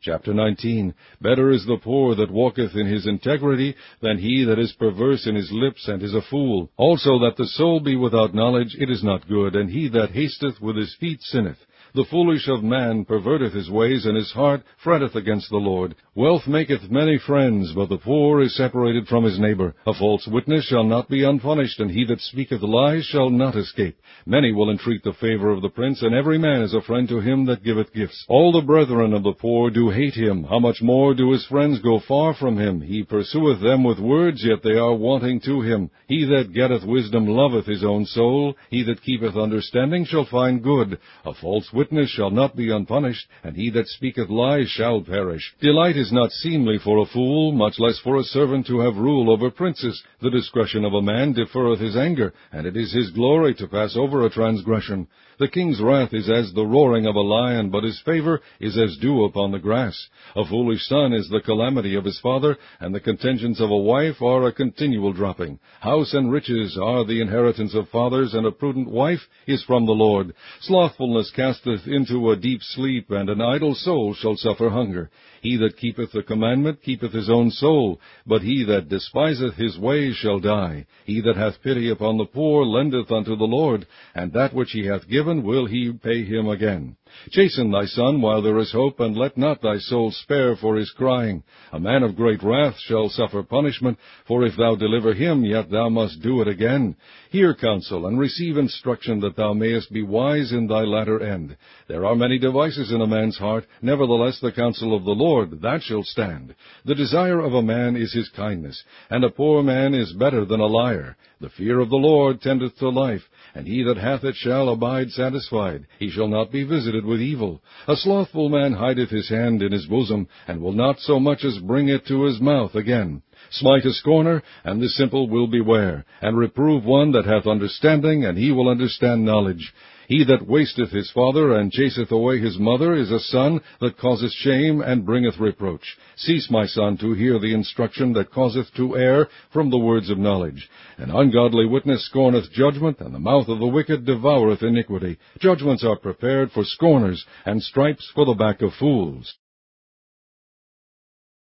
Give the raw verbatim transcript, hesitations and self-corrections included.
Chapter nineteen. Better is the poor that walketh in his integrity than he that is perverse in his lips and is a fool. Also that the soul be without knowledge, it is not good, and he that hasteth with his feet sinneth. The foolish of man perverteth his ways, and his heart fretteth against the Lord. Wealth maketh many friends, but the poor is separated from his neighbor. A false witness shall not be unpunished, and he that speaketh lies shall not escape. Many will entreat the favor of the prince, and every man is a friend to him that giveth gifts. All the brethren of the poor do hate him. How much more do his friends go far from him? He pursueth them with words, yet they are wanting to him. He that getteth wisdom loveth his own soul. He that keepeth understanding shall find good. A false witness Witness shall not be unpunished, and he that speaketh lies shall perish. Delight is not seemly for a fool, much less for a servant to have rule over princes. The discretion of a man deferreth his anger, and it is his glory to pass over a transgression. The king's wrath is as the roaring of a lion, but his favor is as dew upon the grass. A foolish son is the calamity of his father, and the contentions of a wife are a continual dropping. House and riches are the inheritance of fathers, and a prudent wife is from the Lord. Slothfulness casteth into a deep sleep, and an idle soul shall suffer hunger. He that keepeth the commandment keepeth his own soul, but he that despiseth his ways shall die. He that hath pity upon the poor lendeth unto the Lord, and that which he hath given will he pay him again. Chasten thy son while there is hope, and let not thy soul spare for his crying. A man of great wrath shall suffer punishment, for if thou deliver him, yet thou must do it again. Hear counsel, and receive instruction, that thou mayest be wise in thy latter end. There are many devices in a man's heart, nevertheless the counsel of the Lord, that shall stand. The desire of a man is his kindness, and a poor man is better than a liar. The fear of the Lord tendeth to life, and he that hath it shall abide satisfied. He shall not be visited with evil. A slothful man hideth his hand in his bosom, and will not so much as bring it to his mouth again. Smite a scorner, and the simple will beware, and reprove one that hath understanding, and he will understand knowledge. He that wasteth his father, and chaseth away his mother, is a son that causeth shame, and bringeth reproach. Cease, my son, to hear the instruction that causeth to err from the words of knowledge. An ungodly witness scorneth judgment, and the mouth of the wicked devoureth iniquity. Judgments are prepared for scorners, and stripes for the back of fools.